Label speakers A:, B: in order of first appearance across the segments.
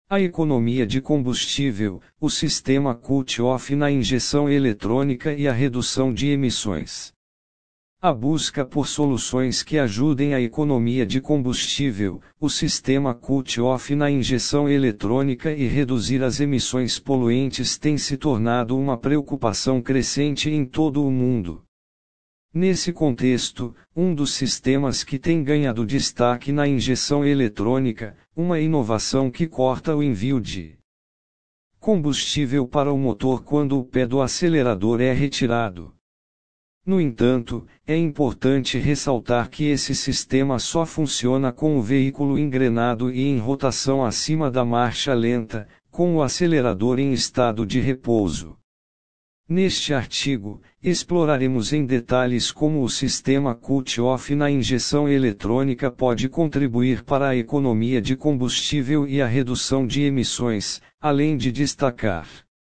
A: A economia de combustível, o sistema cut-off na injeção eletrônica e a redução de emissões. A busca por soluções que ajudem a economia de combustível, o sistema cut-off na injeção eletrônica e reduzir as emissões poluentes tem se tornado uma preocupação crescente em todo o mundo. Nesse contexto, um dos sistemas que tem ganhado destaque na injeção eletrônica, uma inovação que corta o envio de combustível para o motor quando o pé do acelerador é retirado. No entanto, é importante ressaltar que esse sistema só funciona com o veículo engrenado e em rotação acima da marcha lenta, com o acelerador em estado de repouso. Neste artigo, exploraremos em detalhes como o sistema cut-off na injeção eletrônica pode contribuir para a economia de combustível e a redução de emissões, além de destacar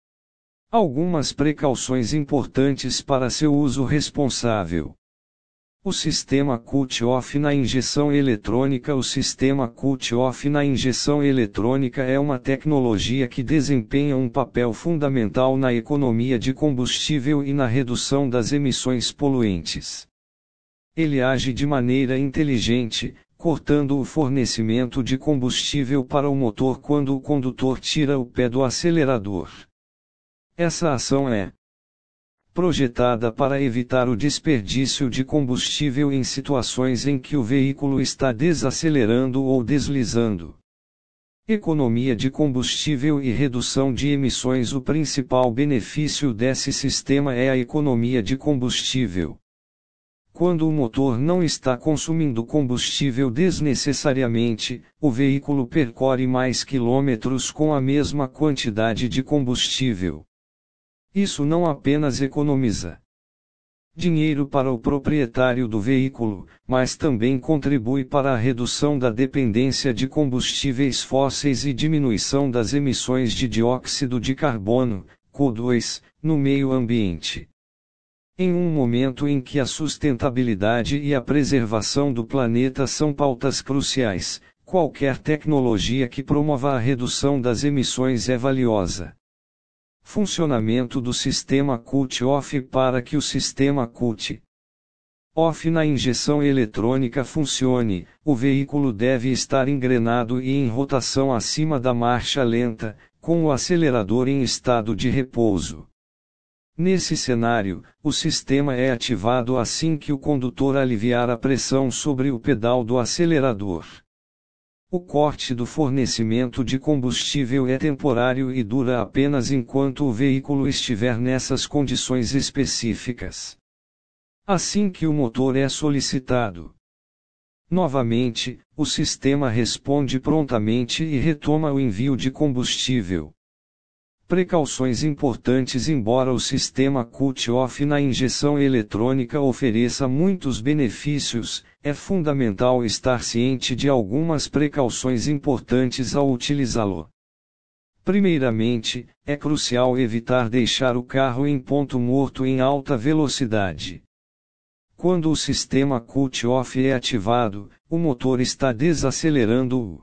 A: algumas precauções importantes para seu uso responsável. O sistema cut-off na injeção eletrônica. O sistema cut-off na injeção eletrônica é uma tecnologia que desempenha um papel fundamental na economia de combustível e na redução das emissões poluentes. Ele age de maneira inteligente, cortando o fornecimento de combustível para o motor quando o condutor tira o pé do acelerador. Essa ação é projetada para evitar o desperdício de combustível em situações em que o veículo está desacelerando ou deslizando. Economia de combustível e redução de emissões. O principal benefício desse sistema é a economia de combustível. Quando o motor não está consumindo combustível desnecessariamente, o veículo percorre mais quilômetros com a mesma quantidade de combustível. Isso não apenas economiza dinheiro para o proprietário do veículo, mas também contribui para a redução da dependência de combustíveis fósseis e diminuição das emissões de dióxido de carbono, CO2, no meio ambiente. Em um momento em que a sustentabilidade e a preservação do planeta são pautas cruciais, qualquer tecnologia que promova a redução das emissões é valiosa. Funcionamento do sistema cut-off. Para que o sistema cut-off na injeção eletrônica funcione, o veículo deve estar engrenado e em rotação acima da marcha lenta, com o acelerador em estado de repouso. Nesse cenário, o sistema é ativado assim que o condutor aliviar a pressão sobre o pedal do acelerador. O corte do fornecimento de combustível é temporário e dura apenas enquanto o veículo estiver nessas condições específicas. Assim que o motor é solicitado novamente, o sistema responde prontamente e retoma o envio de combustível. Precauções importantes. Embora o sistema cut-off na injeção eletrônica ofereça muitos benefícios, é fundamental estar ciente de algumas precauções importantes ao utilizá-lo. Primeiramente, é crucial evitar deixar o carro em ponto morto em alta velocidade. Quando o sistema cut-off é ativado, o motor está desacelerando o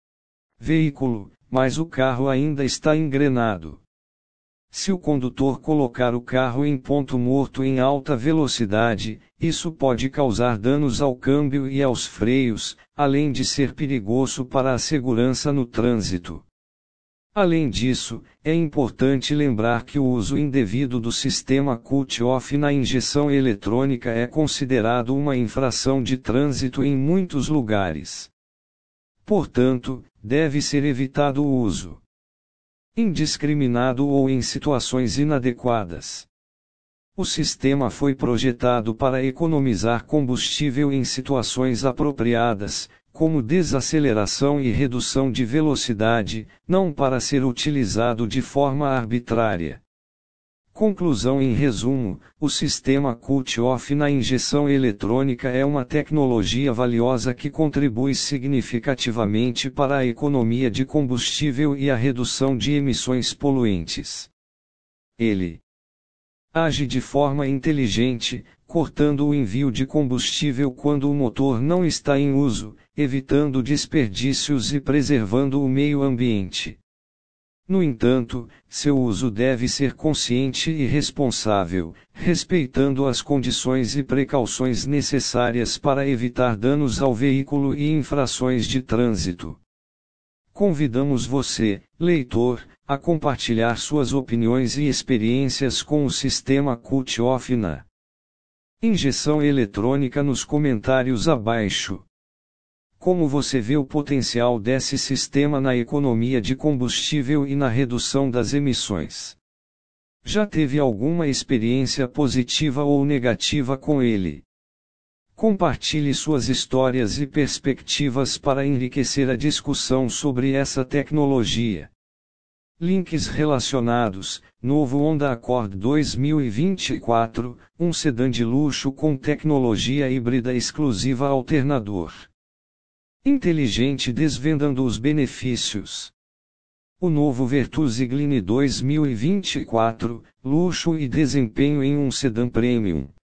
A: veículo, mas o carro ainda está engrenado. Se o condutor colocar o carro em ponto morto em alta velocidade, isso pode causar danos ao câmbio e aos freios, além de ser perigoso para a segurança no trânsito. Além disso, é importante lembrar que o uso indevido do sistema cut-off na injeção eletrônica é considerado uma infração de trânsito em muitos lugares. Portanto, deve ser evitado o uso indiscriminado ou em situações inadequadas. O sistema foi projetado para economizar combustível em situações apropriadas, como desaceleração e redução de velocidade, não para ser utilizado de forma arbitrária. Conclusão. Em resumo, o sistema cut-off na injeção eletrônica é uma tecnologia valiosa que contribui significativamente para a economia de combustível e a redução de emissões poluentes. Ele age de forma inteligente, cortando o envio de combustível quando o motor não está em uso, evitando desperdícios e preservando o meio ambiente. No entanto, seu uso deve ser consciente e responsável, respeitando as condições e precauções necessárias para evitar danos ao veículo e infrações de trânsito. Convidamos você, leitor, a compartilhar suas opiniões e experiências com o sistema Cut-Off na injeção eletrônica nos comentários abaixo. Como você vê o potencial desse sistema na economia de combustível e na redução das emissões? Já teve alguma experiência positiva ou negativa com ele? Compartilhe suas histórias e perspectivas para enriquecer a discussão sobre essa tecnologia. Links relacionados: novo Honda Accord 2024, um sedã de luxo com tecnologia híbrida exclusiva alternador inteligente desvendando os benefícios. O novo Virtus Sigline 2024, luxo e desempenho em um sedã premium.